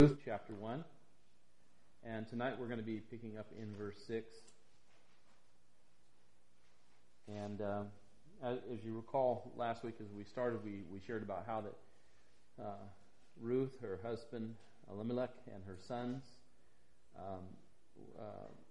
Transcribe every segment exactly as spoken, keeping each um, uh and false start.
Ruth chapter one, and tonight we're going to be picking up in verse six. And uh, as, as you recall, last week as we started, we, we shared about how that uh, Ruth, her husband Elimelech, and her sons um, uh,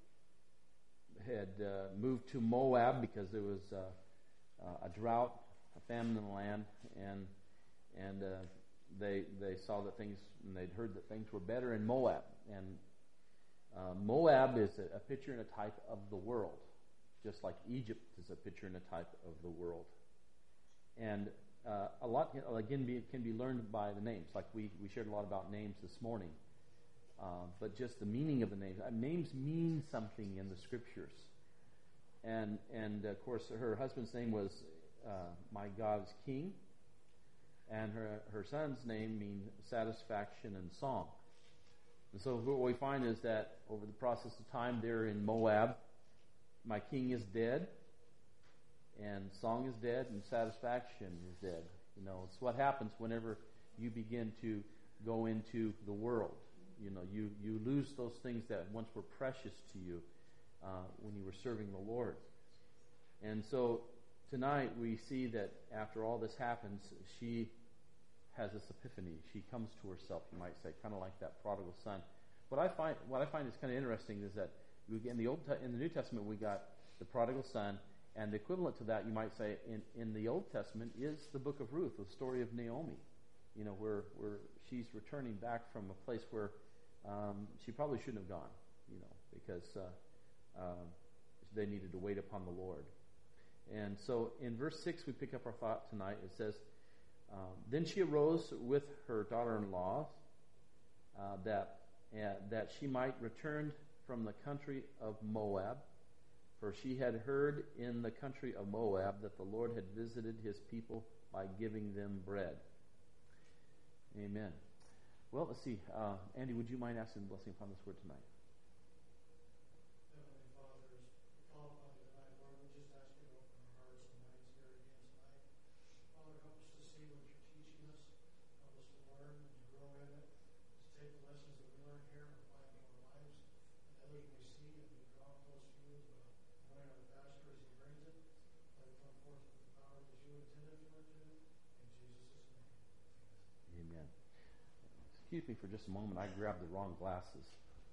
had uh, moved to Moab because there was uh, uh, a drought, a famine in the land, and and uh, they they saw that things, and they'd heard that things were better in Moab. And uh, Moab is a, a picture and a type of the world, just like Egypt is a picture and a type of the world. And uh, a lot, again, be, can be learned by the names. Like we, we shared a lot about names this morning. Uh, but just the meaning of the names. Uh, names mean something in the Scriptures. And, and of course, her husband's name was uh, My God is King. And her, her son's name means satisfaction and song. And so what we find is that over the process of time there in Moab, my king is dead, and song is dead, and satisfaction is dead. You know, it's what happens whenever you begin to go into the world. You know, you, you lose those things that once were precious to you uh, when you were serving the Lord. And so tonight we see that after all this happens, she has this epiphany. She comes to herself, you might say, kind of like that prodigal son. What I find, what I find is kind of interesting is that in the Old, in the New Testament we got the prodigal son, and the equivalent to that, you might say, in, in the Old Testament is the book of Ruth, the story of Naomi. You know, where where she's returning back from a place where um, she probably shouldn't have gone. You know, because uh, uh, they needed to wait upon the Lord. And so in verse six, we pick up our thought tonight. It says, Um, then she arose with her daughter-in-law uh, that uh, that she might return from the country of Moab, for she had heard in the country of Moab that the Lord had visited his people by giving them bread. Amen. Well, let's see. Uh, Andy, would you mind asking blessing upon this word tonight? Excuse me for just a moment. I grabbed the wrong glasses.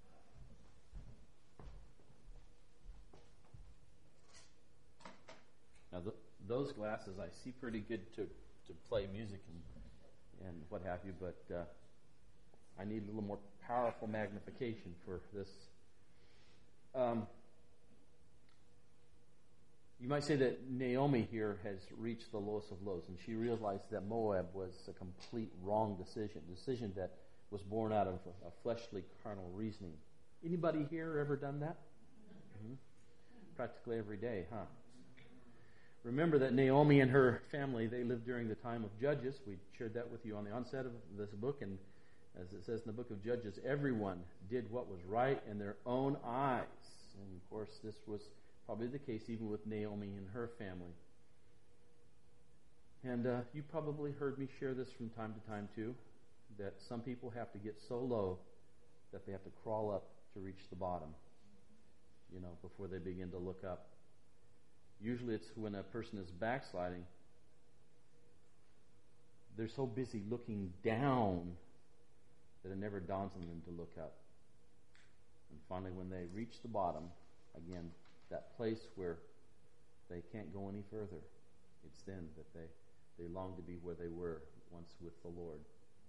Now, th- those glasses, I see pretty good to, to play music and, and what have you, but uh, I need a little more powerful magnification for this. Um, you might say that Naomi here has reached the lowest of lows, and she realized that Moab was a complete wrong decision, a decision that was born out of a, a fleshly, carnal reasoning. Anybody here ever done that? Mm-hmm. Practically every day, huh? Remember that Naomi and her family, they lived during the time of Judges. We shared that with you on the onset of this book, and as it says in the book of Judges, everyone did what was right in their own eyes. And of course, this was probably the case even with Naomi and her family. And uh, you probably heard me share this from time to time too, that some people have to get so low that they have to crawl up to reach the bottom, you know, before they begin to look up. Usually it's when a person is backsliding, they're so busy looking down that it never dawns on them to look up. And finally, when they reach the bottom, again, that place where they can't go any further, it's then that they, they long to be where they were once with the Lord.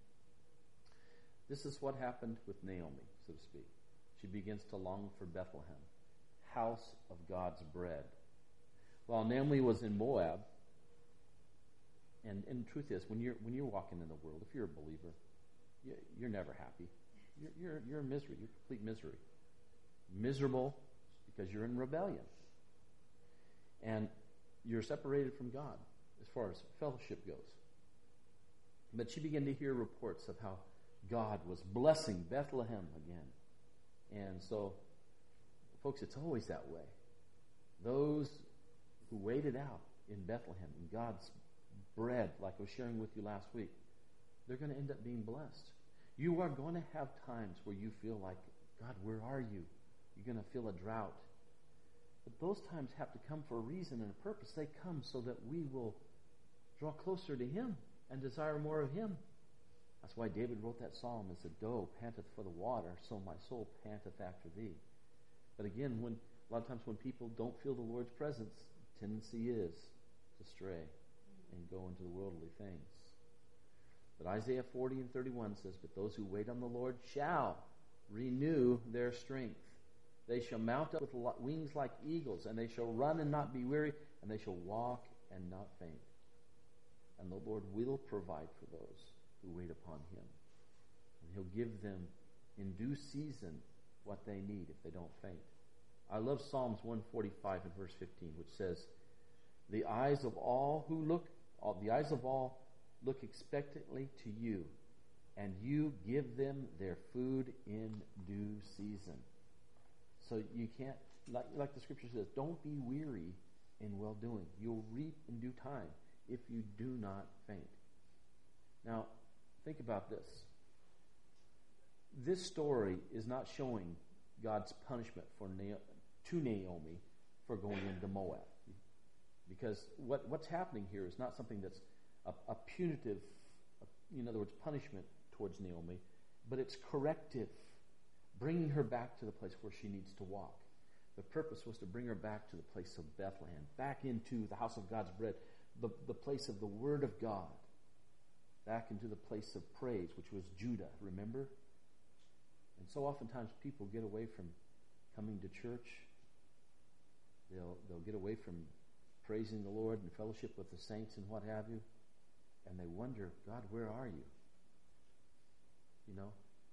This is what happened with Naomi, so to speak. She begins to long for Bethlehem, house of God's bread. While Naomi was in Moab, and, and the truth is, when you're when you're walking in the world, if you're a believer, you, you're never happy. You're, you're you're in misery. You're complete misery. Miserable because you're in rebellion. And you're separated from God as far as fellowship goes. But she began to hear reports of how God was blessing Bethlehem again. And so, folks, it's always that way. Those who waited out in Bethlehem, in God's bread, like I was sharing with you last week, they're going to end up being blessed. You are going to have times where you feel like, God, where are you? You're going to feel a drought. But those times have to come for a reason and a purpose. They come so that we will draw closer to Him and desire more of Him. That's why David wrote that psalm, as the doe panteth for the water, so my soul panteth after thee. But again, when a lot of times when people don't feel the Lord's presence, the tendency is to stray and go into the worldly things. But Isaiah forty and thirty-one says, but those who wait on the Lord shall renew their strength. They shall mount up with wings like eagles, and they shall run and not be weary, and they shall walk and not faint. And the Lord will provide for those who wait upon Him. And He'll give them in due season what they need if they don't faint. I love Psalms one forty-five and verse fifteen, which says, the eyes of all who look, all, the eyes of all look expectantly to you, and you give them their food in due season. So you can't, like, like the scripture says, don't be weary in well-doing. You'll reap in due time if you do not faint. Now, think about this. This story is not showing God's punishment for Na- to Naomi for going into Moab. Because what, what's happening here is not something that's a, a punitive, a, in other words, punishment towards Naomi, but it's corrective, bringing her back to the place where she needs to walk. The purpose was to bring her back to the place of Bethlehem, back into the house of God's bread, the, the place of the Word of God, back into the place of praise, which was Judah, remember? And so oftentimes people get away from coming to church. They'll, they'll get away from praising the Lord and fellowship with the saints and what have you. And they wonder, God, where are you? You know?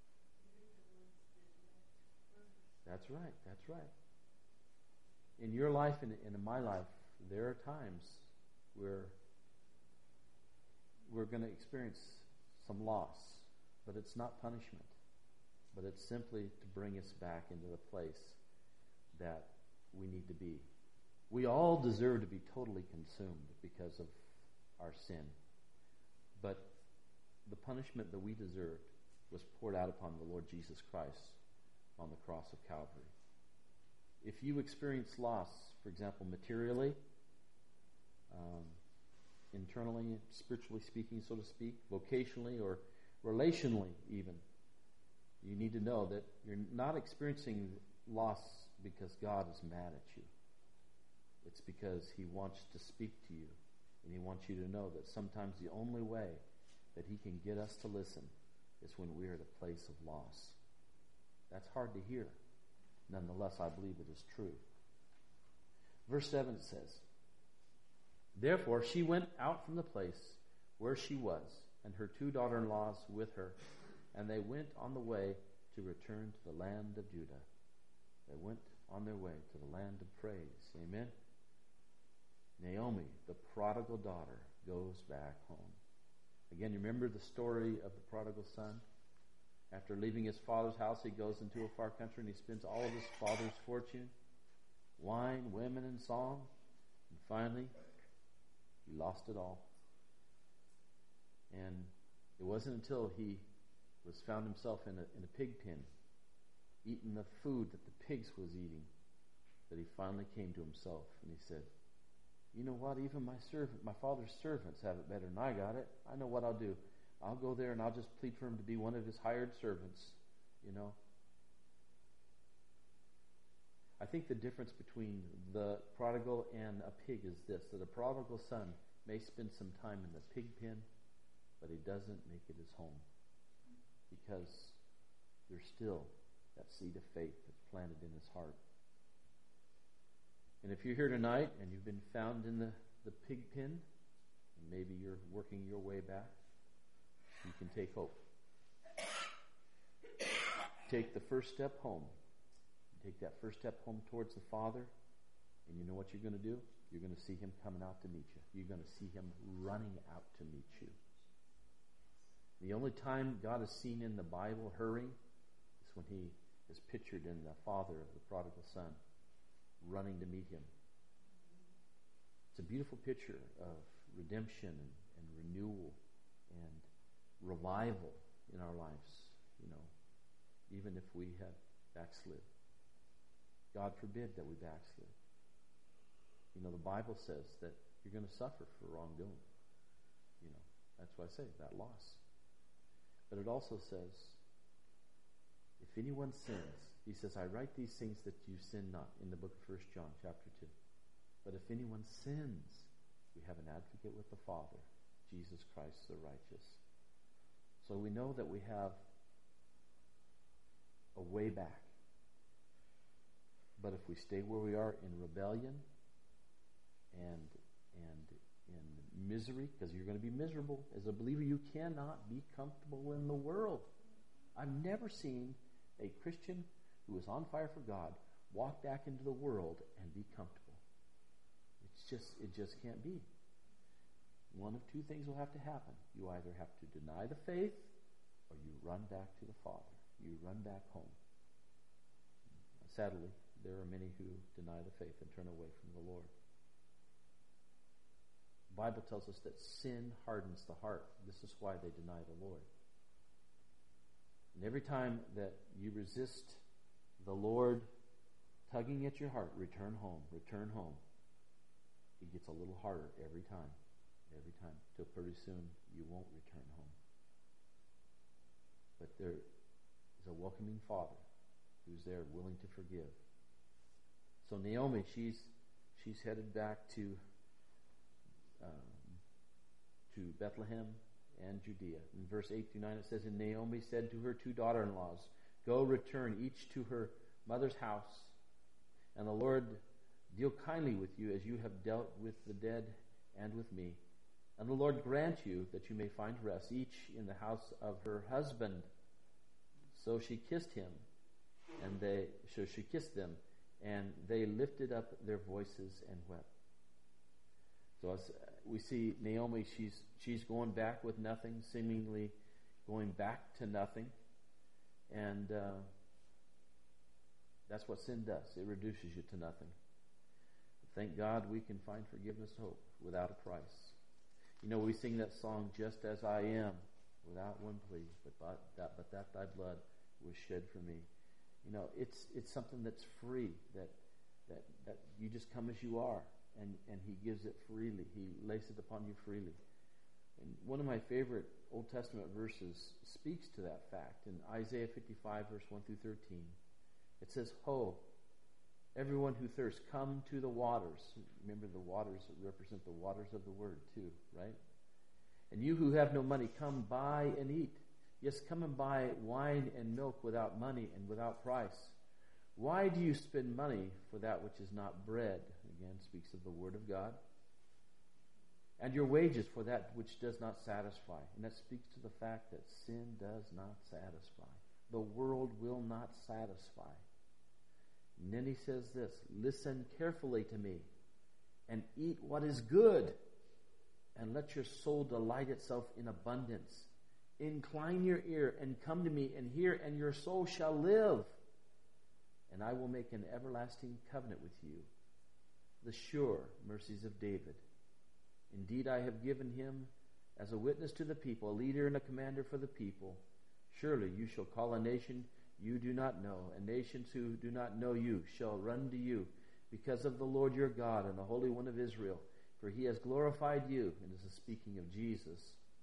That's right, that's right. In your life and in my life, there are times where we're going to experience some loss, but it's not punishment. But it's simply to bring us back into the place that we need to be. We all deserve to be totally consumed because of our sin. But the punishment that we deserved was poured out upon the Lord Jesus Christ on the cross of Calvary. If you experience loss, for example, materially, um, internally, spiritually speaking, so to speak, vocationally or relationally even, you need to know that you're not experiencing loss because God is mad at you. It's because He wants to speak to you, and He wants you to know that sometimes the only way that He can get us to listen is when we're at a place of loss. That's hard to hear. Nonetheless, I believe it is true. Verse seven says, therefore she went out from the place where she was, and her two daughter-in-laws with her, and they went on the way to return to the land of Judah. They went on their way to the land of praise. Amen? Naomi, the prodigal daughter, goes back home. Again, you remember the story of the prodigal son? After leaving his father's house, he goes into a far country and he spends all of his father's fortune, wine, women, and song. And finally, he lost it all. And it wasn't until he was found himself in a, in a pig pen, eating the food that the pigs was eating, that he finally came to himself and he said, you know what, even my servant, my father's servants have it better than I got it. I know what I'll do. I'll go there and I'll just plead for him to be one of his hired servants, you know. I think the difference between the prodigal and a pig is this, that a prodigal son may spend some time in the pig pen, but he doesn't make it his home, because there's still that seed of faith that's planted in his heart. And if you're here tonight and you've been found in the, the pig pen, and maybe you're working your way back, you can take hope. Take the first step home. Take that first step home towards the Father, and you know what you're going to do? You're going to see Him coming out to meet you. You're going to see Him running out to meet you. The only time God is seen in the Bible hurrying is when He is pictured in the father of the prodigal son, running to meet him. It's a beautiful picture of redemption and, and renewal and revival in our lives you know, even if we have backslid. God forbid that we backslid. You know, the Bible says that you're going to suffer for wrongdoing. You know, that's why I say that loss. But it also says, if anyone sins, he says, I write these things that you sin not, in the book of First John chapter two. But if anyone sins, we have an advocate with the Father, Jesus Christ the righteous. So we know that we have a way back. But if we stay where we are in rebellion and and in misery, because you're going to be miserable as a believer, you cannot be comfortable in the world. I've never seen a Christian who is on fire for God walk back into the world and be comfortable. It's just it just can't be. One of two things will have to happen. You either have to deny the faith, or you run back to the Father. You run back home. Sadly, there are many who deny the faith and turn away from the Lord. The Bible tells us that sin hardens the heart. This is why they deny the Lord. And every time that you resist the Lord tugging at your heart, return home, return home, it gets a little harder every time. Every time, till pretty soon you won't return home. But there is a welcoming Father who's there, willing to forgive. So Naomi, she's she's headed back to um, to Bethlehem and Judea. In verse eight through nine, it says, and Naomi said to her two daughter-in-laws, go, return each to her mother's house, and the Lord deal kindly with you as you have dealt with the dead and with me. And the Lord grant you that you may find rest, each in the house of her husband. So she kissed him, and they so she kissed them, and they lifted up their voices and wept. So as we see Naomi, she's she's going back with nothing, seemingly going back to nothing, and uh, that's what sin does. It reduces you to nothing. Thank God we can find forgiveness and hope without a price. You know, we sing that song, just as I am, without one plea, but but that, but that thy blood was shed for me. You know, it's it's something that's free, that that that you just come as you are, and, and he gives it freely. He lays it upon you freely. And one of my favorite Old Testament verses speaks to that fact. In Isaiah fifty-five, verse one through thirteen, it says, ho, everyone who thirsts, come to the waters. Remember, the waters represent the waters of the word too, right? And you who have no money, come buy and eat. Yes, come and buy wine and milk without money and without price. Why do you spend money for that which is not bread? Again, speaks of the word of God. And your wages for that which does not satisfy. And that speaks to the fact that sin does not satisfy. The world will not satisfy. And then he says this, listen carefully to me and eat what is good, and let your soul delight itself in abundance. Incline your ear and come to me and hear, and your soul shall live. And I will make an everlasting covenant with you, the sure mercies of David. Indeed, I have given him as a witness to the people, a leader and a commander for the people. Surely you shall call a nation you do not know, and nations who do not know you shall run to you, because of the Lord your God and the Holy One of Israel, for he has glorified you. And this is speaking of Jesus.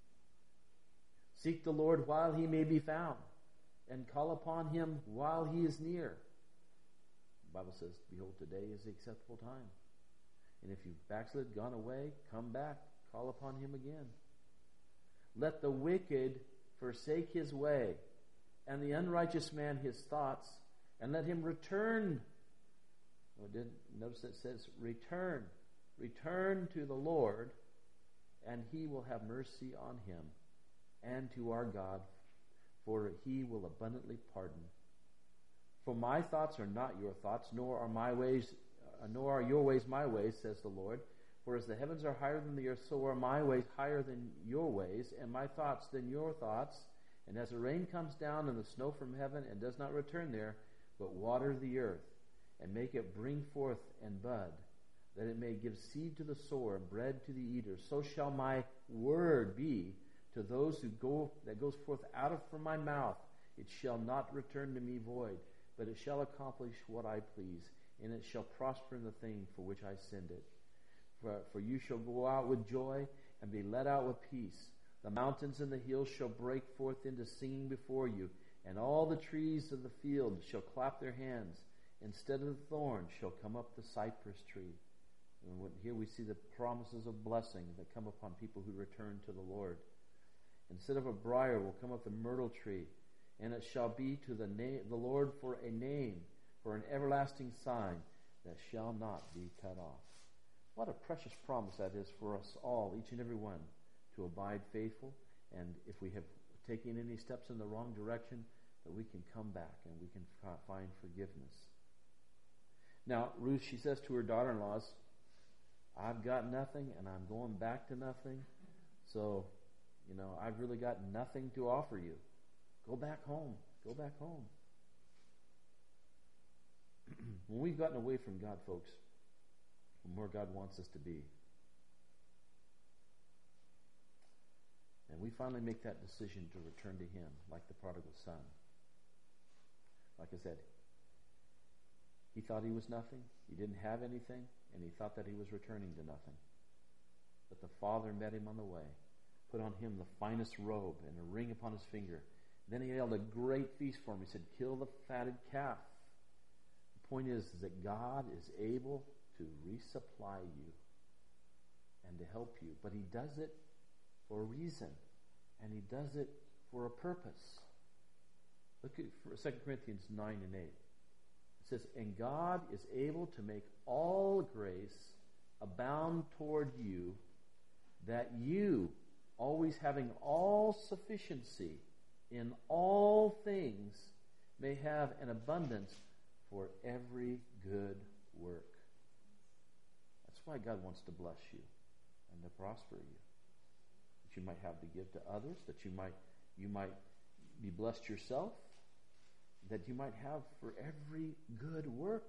Seek the Lord while he may be found, and call upon him while he is near. The Bible says, behold, today is the acceptable time. And if you've backslid, gone away, come back, call upon him again. Let the wicked forsake his way, and the unrighteous man his thoughts, and let him return. Oh, did notice it says return. Return to the Lord, and he will have mercy on him, and to our God, for he will abundantly pardon. For my thoughts are not your thoughts, nor are my ways, uh, nor are your ways my ways, says the Lord. For as the heavens are higher than the earth, so are my ways higher than your ways, and my thoughts than your thoughts. And as the rain comes down and the snow from heaven, and does not return there, but water the earth, and make it bring forth and bud, that it may give seed to the sower and bread to the eater, so shall my word be to those who go that goes forth out of from my mouth. It shall not return to me void, but it shall accomplish what I please, and it shall prosper in the thing for which I send it. For, for you shall go out with joy and be led out with peace. The mountains and the hills shall break forth into singing before you, and all the trees of the field shall clap their hands. Instead of the thorn shall come up the cypress tree. And when, here we see the promises of blessing that come upon people who return to the Lord. Instead of a briar will come up the myrtle tree, and it shall be to the, na- the Lord for a name, for an everlasting sign that shall not be cut off. What a precious promise that is for us all, each and every one, to abide faithful, and if we have taken any steps in the wrong direction, that we can come back and we can f- find forgiveness. Now, Ruth, she says to her daughter-in-laws, I've got nothing, and I'm going back to nothing, so, you know, I've really got nothing to offer you. Go back home. Go back home. When we've gotten away from God, folks, from where God wants us to be, and we finally make that decision to return to Him, like the prodigal son. Like I said, he thought he was nothing, he didn't have anything, and he thought that he was returning to nothing. But the Father met him on the way, put on him the finest robe and a ring upon his finger. Then he held a great feast for him. He said, kill the fatted calf. The point is, is that God is able to resupply you and to help you. But He does it for a reason. And He does it for a purpose. Look at Second Corinthians nine and eight. It says, and God is able to make all grace abound toward you, that you, always having all sufficiency in all things, may have an abundance for every good work. That's why God wants to bless you and to prosper you. That you might have to give to others, that you might you might be blessed yourself, that you might have for every good work.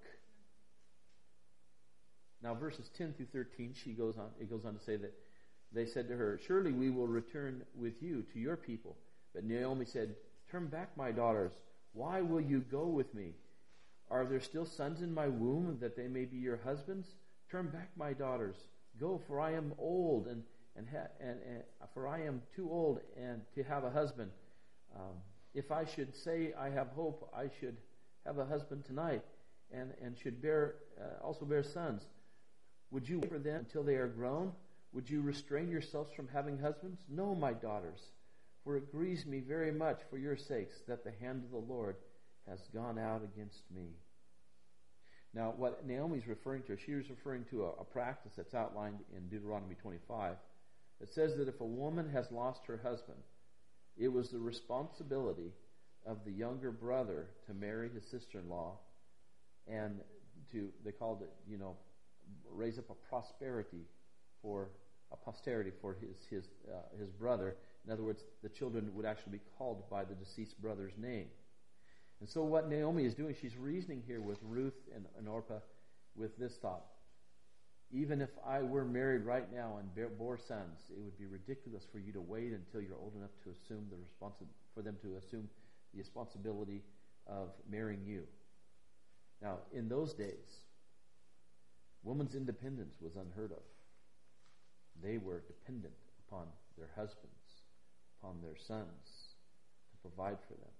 Now verses ten through thirteen, she goes on it goes on to say that they said to her, surely we will return with you to your people. But Naomi said, turn back, my daughters. Why will you go with me? Are there still sons in my womb, that they may be your husbands? Turn back, my daughters. Go, for I am old, and and, ha- and, and for I am too old and to have a husband. Um, if I should say I have hope, I should have a husband tonight, and and should bear uh, also bear sons. Would you wait for them until they are grown? Would you restrain yourselves from having husbands? No, my daughters, for it grieves me very much for your sakes that the hand of the Lord has gone out against me. Now, what Naomi's referring to, she was referring to a, a practice that's outlined in Deuteronomy twenty-five. It says that if a woman has lost her husband, it was the responsibility of the younger brother to marry his sister-in-law and to, they called it, you know, raise up a prosperity for a posterity for his his uh, his brother. In other words, the children would actually be called by the deceased brother's name. And so what Naomi is doing, she's reasoning here with Ruth and, and Orpah with this thought. Even if I were married right now and bear, bore sons, it would be ridiculous for you to wait until you're old enough to assume the responsi- for them to assume the responsibility of marrying you. Now, in those days, woman's independence was unheard of. They were dependent upon their husbands, upon their sons, to provide for them.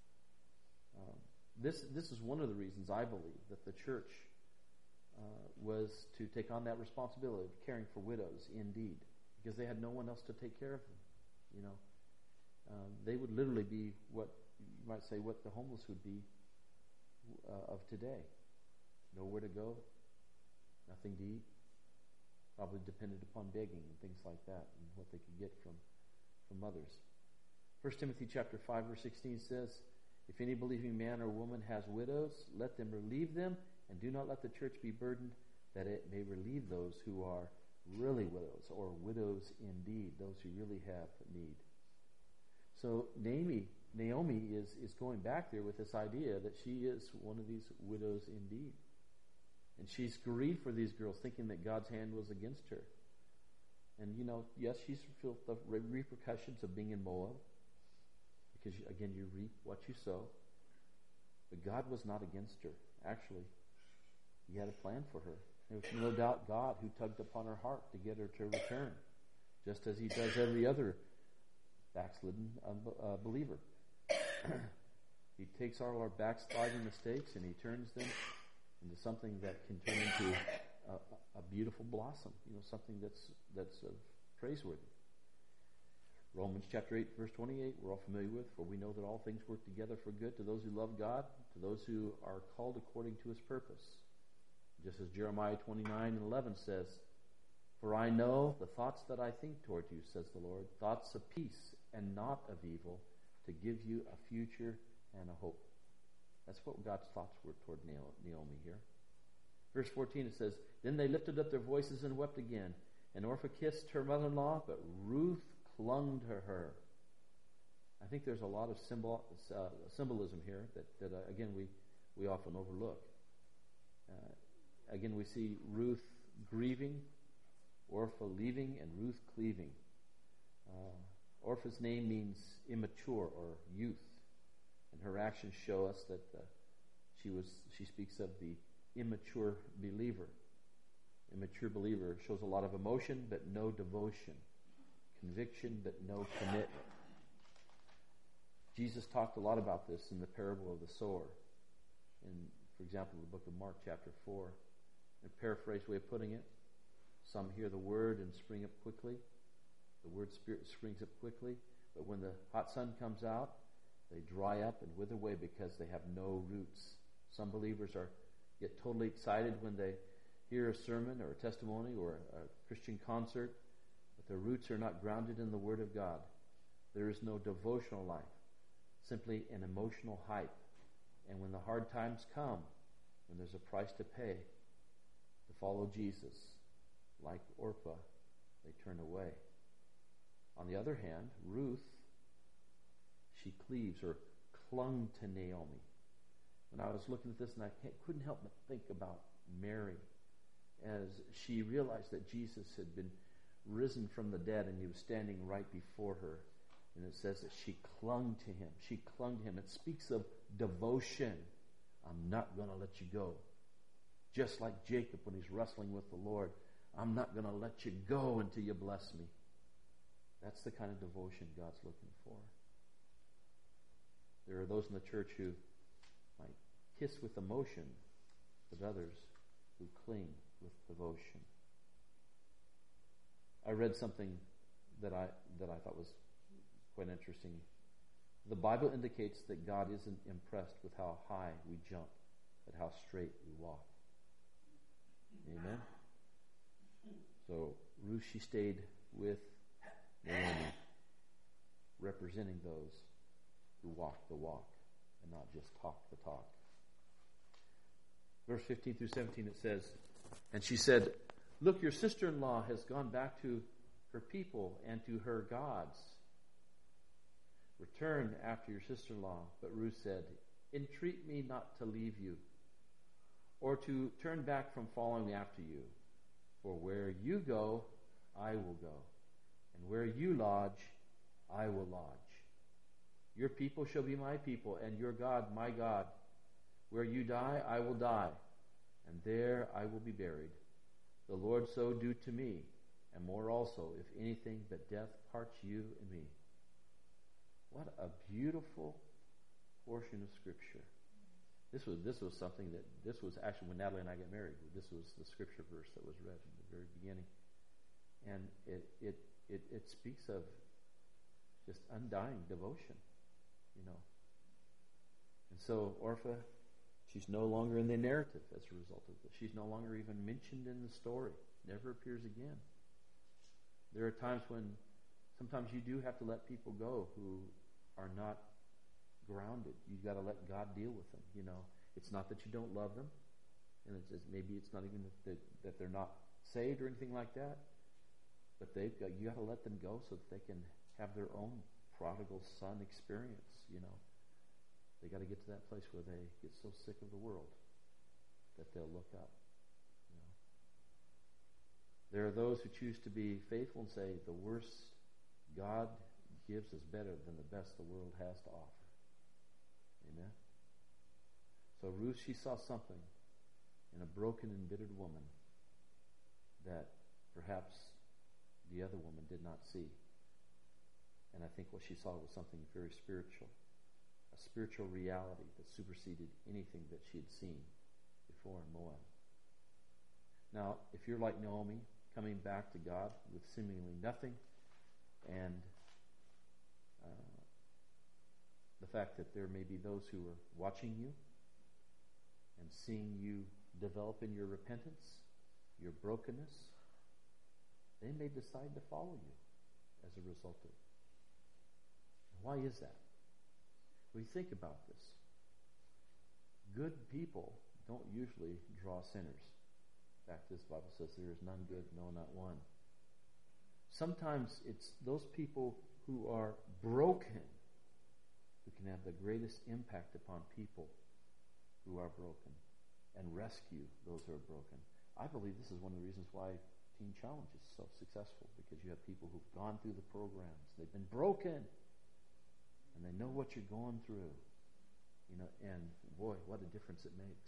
Um, this this is one of the reasons I believe that the church uh, was to take on that responsibility of caring for widows indeed, because they had no one else to take care of them. You know, um, they would literally be what you might say what the homeless would be uh, of today. Nowhere to go, nothing to eat, probably depended upon begging and things like that, and what they could get from from others. First Timothy chapter five verse sixteen says, if any believing man or woman has widows, let them relieve them, and do not let the church be burdened, that it may relieve those who are really widows, or widows indeed, those who really have need. So Naomi, Naomi is, is going back there with this idea that she is one of these widows indeed. And she's grieved for these girls, thinking that God's hand was against her. And, you know, yes, she's felt the repercussions of being in Moab, because, you, again, you reap what you sow. But God was not against her. Actually, he had a plan for her. It was no doubt God who tugged upon her heart to get her to return, just as he does every other backslidden uh, believer. He takes all our backsliding mistakes and he turns them into something that can turn into a, a beautiful blossom, you know, something that's that's uh, praiseworthy. Romans chapter eight, verse twenty-eight, we're all familiar with, for we know that all things work together for good to those who love God, to those who are called according to his purpose. Just as Jeremiah twenty-nine and eleven says, for I know the thoughts that I think toward you, says the Lord, thoughts of peace and not of evil, to give you a future and a hope. That's what God's thoughts were toward Naomi here. Verse fourteen, it says, then they lifted up their voices and wept again. And Orpah kissed her mother-in-law, but Ruth clung to her. I think there's a lot of symbol, uh, symbolism here that, that uh, again, we, we often overlook. Uh, again, we see Ruth grieving, Orpah leaving, and Ruth cleaving. Uh, Orpah's name means immature or youth. And her actions show us that uh, she was. She speaks of the immature believer. Immature believer shows a lot of emotion but no devotion. Conviction but no commitment. Jesus talked a lot about this in the parable of the sower. In, for example, the book of Mark chapter four. In a paraphrased way of putting it, some hear the word and spring up quickly. The word spirit springs up quickly, but when the hot sun comes out, they dry up and wither away because they have no roots. Some believers are get totally excited when they hear a sermon or a testimony or a, a Christian concert, but their roots are not grounded in the Word of God. There is no devotional life, simply an emotional hype. And when the hard times come, when there's a price to pay to follow Jesus, like Orpah, they turn away. On the other hand, Ruth, she cleaves or clung to Naomi. When I was looking at this, and I couldn't help but think about Mary as she realized that Jesus had been risen from the dead and he was standing right before her. And it says that she clung to him. She clung to him. It speaks of devotion. I'm not going to let you go. Just like Jacob when he's wrestling with the Lord. I'm not going to let you go until you bless me. That's the kind of devotion God's looking for. There are those in the church who might kiss with emotion, but others who cling with devotion. I read something that I that I thought was quite interesting. The Bible indicates that God isn't impressed with how high we jump, but how straight we walk. Amen? So Ruth, she stayed with Naomi, representing those who walk the walk and not just talk the talk. Verse fifteen through seventeen, it says, and she said, look, your sister-in-law has gone back to her people and to her gods. Return after your sister-in-law. But Ruth said, entreat me not to leave you, or to turn back from following after you. For where you go, I will go, and where you lodge, I will lodge. Your people shall be my people, and your God my God. Where you die, I will die, and there I will be buried. The Lord so do to me, and more also, if anything but death parts you and me. What a beautiful portion of Scripture. This was this was something that, this was actually when Natalie and I got married, this was the Scripture verse that was read in the very beginning. And it it it, it speaks of just undying devotion, you know. And so Orpah, she's no longer in the narrative as a result of this. She's no longer even mentioned in the story. Never appears again. There are times when sometimes you do have to let people go who are not grounded. You've got to let God deal with them, you know. It's not that you don't love them, and it's, it's maybe it's not even that, that they're not saved or anything like that, but they've got, you got to let them go so that they can have their own prodigal son experience, you know. They got to get to that place where they get so sick of the world that they'll look up. You know. There are those who choose to be faithful and say the worst God gives is better than the best the world has to offer. Amen? So Ruth, she saw something in a broken and embittered woman that perhaps the other woman did not see. And I think what she saw was something very spiritual, a spiritual reality that superseded anything that she had seen before in Moab. Now, if you're like Naomi, coming back to God with seemingly nothing, and uh, the fact that there may be those who are watching you and seeing you develop in your repentance, your brokenness, they may decide to follow you as a result of it. Why is that? We think about this. Good people don't usually draw sinners. In fact, this Bible says there is none good, no, not one. Sometimes it's those people who are broken who can have the greatest impact upon people who are broken and rescue those who are broken. I believe this is one of the reasons why Teen Challenge is so successful, because you have people who've gone through the programs. They've been broken. And they know what you're going through. You know, and boy, what a difference it makes.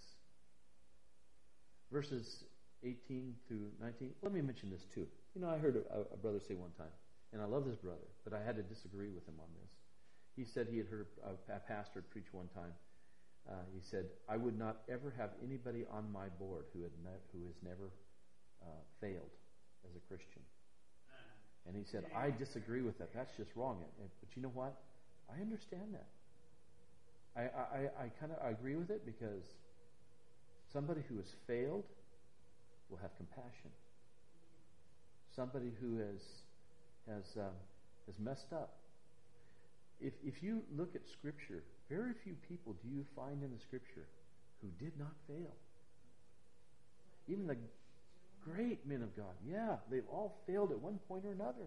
Verses eighteen through nineteen. Let me mention this too. You know, I heard a, a brother say one time, and I love this brother, but I had to disagree with him on this. He said he had heard a, a pastor preach one time. Uh, he said, I would not ever have anybody on my board who had ne- who has never uh, failed as a Christian. And he said, I disagree with that. That's just wrong. And, but you know what? I understand that. I I, I kind of agree with it, because somebody who has failed will have compassion. Somebody who has has um, has messed up. If if you look at Scripture, very few people do you find in the Scripture who did not fail. Even the great men of God, yeah, they've all failed at one point or another.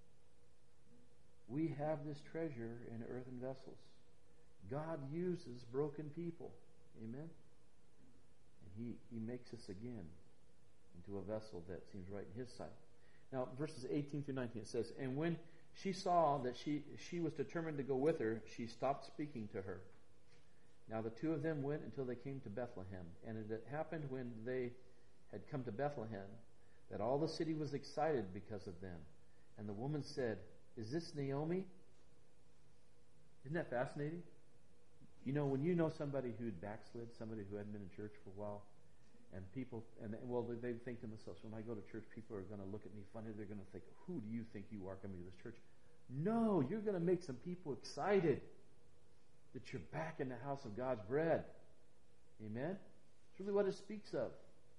We have this treasure in earthen vessels. God uses broken people. Amen? And He, he makes us again into a vessel that seems right in His sight. Now, verses eighteen through nineteen, it says, And when she saw that she, she was determined to go with her, she stopped speaking to her. Now the two of them went until they came to Bethlehem. And it had happened when they had come to Bethlehem that all the city was excited because of them. And the woman said, Is this Naomi? Isn't that fascinating? You know, when you know somebody who'd backslid, somebody who hadn't been in church for a while, and people, and well, they think to themselves, when I go to church, people are going to look at me funny. They're going to think, who do you think you are coming to this church? No, you're going to make some people excited that you're back in the house of God's bread. Amen? It's really what it speaks of.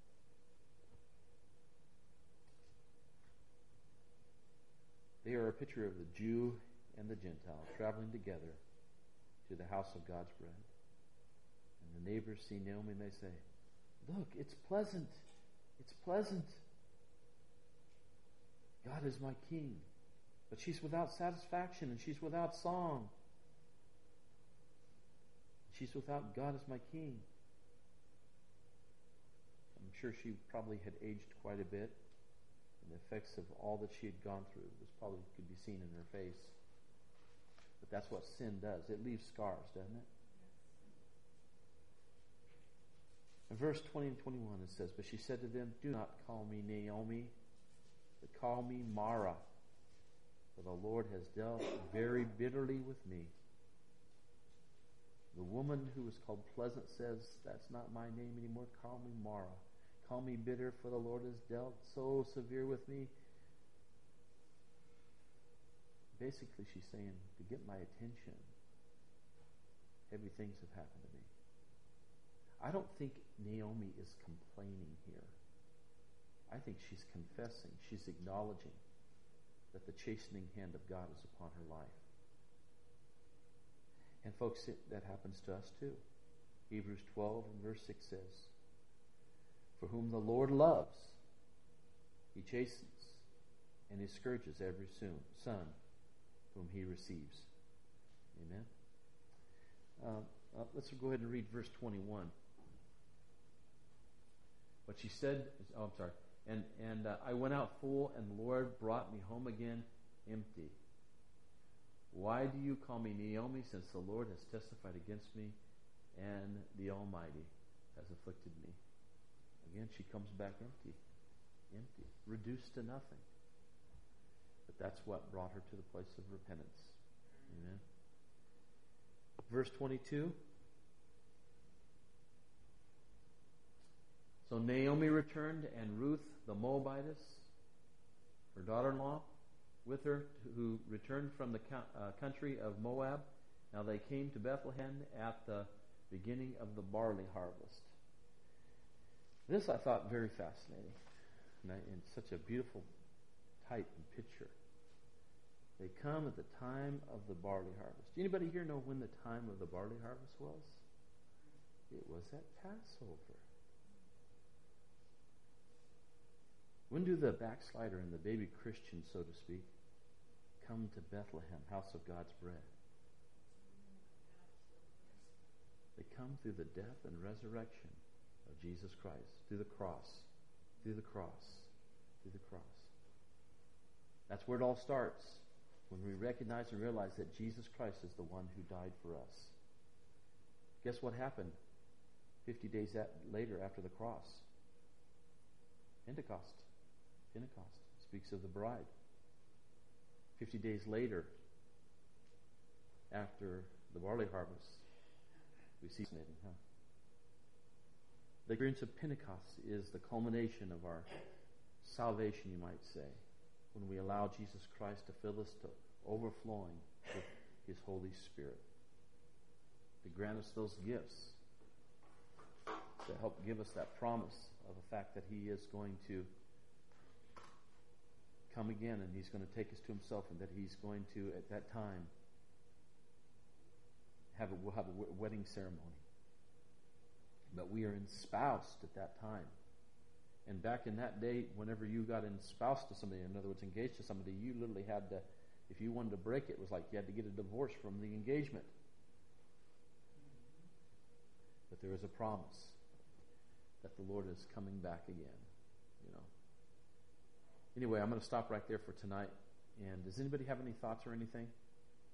They are a picture of the Jew and the Gentile traveling together to the house of God's bread. And the neighbors see Naomi and they say, Look, it's pleasant. It's pleasant. God is my king. But she's without satisfaction and she's without song. She's without God as my king. I'm sure she probably had aged quite a bit. And the effects of all that she had gone through was probably could be seen in her face. But that's what sin does. It leaves scars, doesn't it? In verse twenty and twenty-one it says, But she said to them, Do not call me Naomi, but call me Mara, for the Lord has dealt very bitterly with me. The woman who was called Pleasant says, That's not my name anymore. Call me Mara. Call me bitter, for the Lord has dealt so severe with me. Basically, she's saying, to get my attention, heavy things have happened to me. I don't think Naomi is complaining here. I think she's confessing, she's acknowledging that the chastening hand of God is upon her life. And folks, it, that happens to us too. Hebrews twelve and verse six says, For whom the Lord loves, He chastens, and He scourges every son whom He receives. Amen. Uh, uh, let's go ahead and read verse twenty-one. What she said is, oh, I'm sorry. And and uh, I went out full, and the Lord brought me home again empty. Why do you call me Naomi, since the Lord has testified against me, and the Almighty has afflicted me? Again, she comes back empty. Empty. Reduced to nothing. But that's what brought her to the place of repentance. Amen. Verse twenty-two. So Naomi returned, and Ruth the Moabitess, her daughter-in-law, with her, who returned from the uh, country of Moab. Now they came to Bethlehem at the beginning of the barley harvest. This I thought very fascinating, and, I, and such a beautiful type and picture. They come at the time of the barley harvest. Anybody here know when the time of the barley harvest was? It was at Passover. When do the backslider and the baby Christian, so to speak, come to Bethlehem, house of God's bread? They come through the death and resurrection of Jesus Christ, through the cross, through the cross, through the cross. That's where it all starts, when we recognize and realize that Jesus Christ is the one who died for us. Guess what happened fifty days later after the cross? Pentecost. Pentecost speaks of the bride. Fifty days later, after the barley harvest, we see fascinating, huh? The experience of Pentecost is the culmination of our salvation, you might say, when we allow Jesus Christ to fill us to overflowing with His Holy Spirit, to grant us those gifts, to help give us that promise of the fact that He is going to come again, and He's going to take us to Himself, and that He's going to, at that time, have a, we'll have a wedding ceremony. But we are espoused at that time. And back in that day, whenever you got espoused to somebody, in other words, engaged to somebody, you literally had to, if you wanted to break it, it was like you had to get a divorce from the engagement. But there is a promise that the Lord is coming back again, you know. Anyway, I'm going to stop right there for tonight. And does anybody have any thoughts or anything?